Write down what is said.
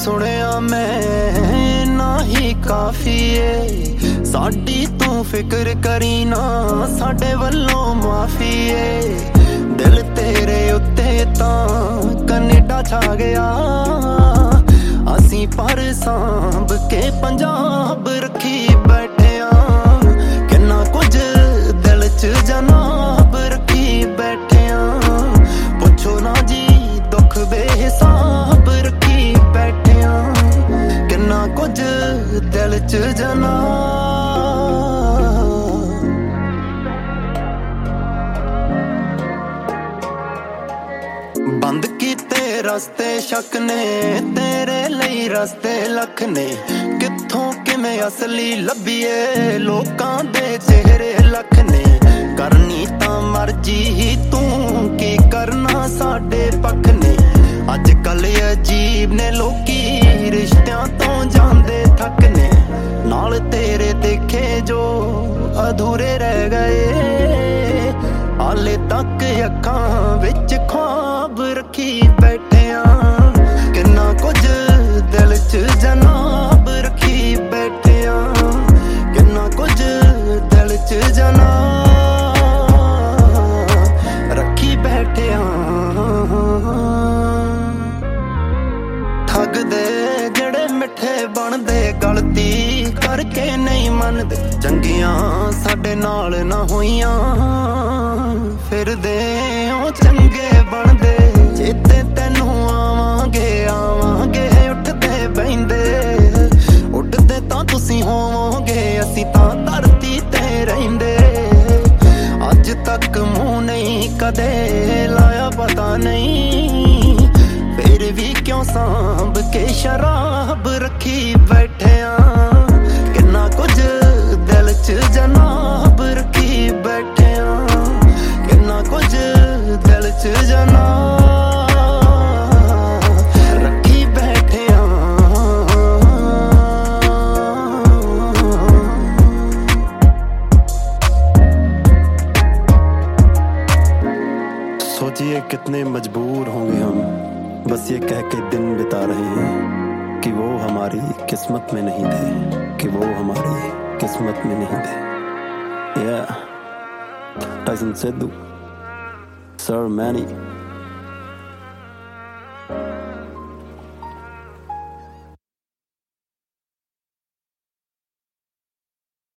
ਸੁਣਿਆ ਮੈਂ ਨਾ ਹੀ ਕਾਫੀ ਏ ਸਾਡੀ, ਤੂੰ ਫਿਕਰ ਕਰੀ ਨਾ ਸਾਡੇ ਵੱਲੋਂ ਮਾਫੀ ਏ। ਦਿਲ ਤੇਰੇ ਉੱਤੇ ਤਾਂ ਕੈਨੇਡਾ ਛਾ ਗਿਆ, ਅਸੀਂ ਪਰ ਸਾਂਭ ਕੇ ਪੰਜਾਬ ਰੱਖੀ ਬੈਠਿਆ। ਕਿੰਨਾ ਕੁਝ ਦਿਲ 'ਚ ਜਨਾਬ ਰੱਖੀ ਬੈਠਿਆ, ਪੁੱਛੋ ਨਾ ਜੀ ਦੁੱਖ ਬੇਹਿਸਾਬ ਰੱਖੀ ਬੈਠਿਆ। ਕਿੰਨਾ ਕੁਝ ਦਿਲ 'ਚ ਜਨਾਬ। ਬੰਦ ਕੀਤੇ ਰਸਤੇ ਸ਼ੱਕ ਨੇ, ਤੇਰੇ ਲਈ ਰਸਤੇ ਲੱਖ ਨੇ। ਕਿੱਥੋਂ ਕਿਵੇਂ ਅਸਲੀ ਲੱਭੀਏ, ਲੋਕਾਂ ਦੇ ਚਿਹਰੇ ਲੱਖ ਨੇ। ਕਰਨੀ ਤਾਂ ਮਰਜ਼ੀ ਹੀ, ਤੂੰ ਕੀ ਕਰਨਾ ਸਾਡੇ ਪੱਖ ਨੇ। ਅੱਜ ਕੱਲ ਅਜੀਬ ਨੇ ਲੋਕੀ, ਰਿਸ਼ਤਿਆਂ ਤੋਂ ਜਾਂਦੇ ਥੱਕ ਨੇ। ਨਾਲ ਤੇਰੇ ਦੇਖੇ ਜੋ ਅਧੂਰੇ ਰਹਿ ਗਏ, ਹਾਲੇ ਤੱਕ ਅੱਖਾਂ ਵਿੱਚ ਖ਼ੁਆਬ ਰੱਖੀ ਬੈਠਿਆ। ਕਿੰਨਾ ਕੁਝ ਦਿਲ 'ਚ ਜਨਾਬ ਰੱਖੀ ਬੈਠਿਆ, ਕਿੰਨਾ ਕੁਝ ਦਿਲ 'ਚ ਜਨਾਬ ਰੱਖੀ ਬੈਠਿਆ। ਠੱਗਦੇ ਜਿਹੜੇ ਮਿੱਠੇ ਬਣਦੇ, ਗਲਤੀ ਕਰਕੇ ਨਹੀਂ ਮੰਨਦੇ। ਚੰਗੀਆਂ ਸਾਡੇ ਨਾਲ ਨਾ ਹੋਈਆਂ, ਫਿਰਦੇ ਉਹ ਚੰਗੇ ਬਣਦੇ। ਚੇਤੇ ਤੈਨੂੰ ਆਵਾਂਗੇ ਆਵਾਂਗੇ, ਉੱਠਦੇ ਬਹਿੰਦੇ। ਉੱਡਦੇ ਤਾਂ ਤੁਸੀਂ ਹੋਵੋਗੇ, ਅਸੀਂ ਤਾਂ ਧਰਤੀ ਤੇ ਰਹਿੰਦੇ। ਅੱਜ ਤੱਕ ਮੂੰਹ ਨਹੀਂ ਕਦੇ ਲਾਇਆ, ਪਤਾ ਨਹੀਂ ਫਿਰ ਵੀ ਕਿਉਂ ਸਾਂਭ ਕੇ ਸ਼ਰਾਬ ਰੱਖੀ ਬੈਠਿਆ। ਕਿੰਨਾ ਕੁਝ ਦਿਲ 'ਚ ਜਨਾਬ ਰੱਖੀ ਬੈਠਿਆ, ਕਿੰਨਾ ਕੁਝ ਦਿਲ 'ਚ ਜਨਾਬ ਰੱਖੀ ਬੈਠਿਆ। सोचिए कितने मजबूर होंगे हम, बस ये कह के दिन बिता रहे हैं कि वो हमारी किस्मत में नहीं थे, कि वो हमारी किस्मत में नहीं थे। Yeah, Tyson Sidhu, Sir Manny.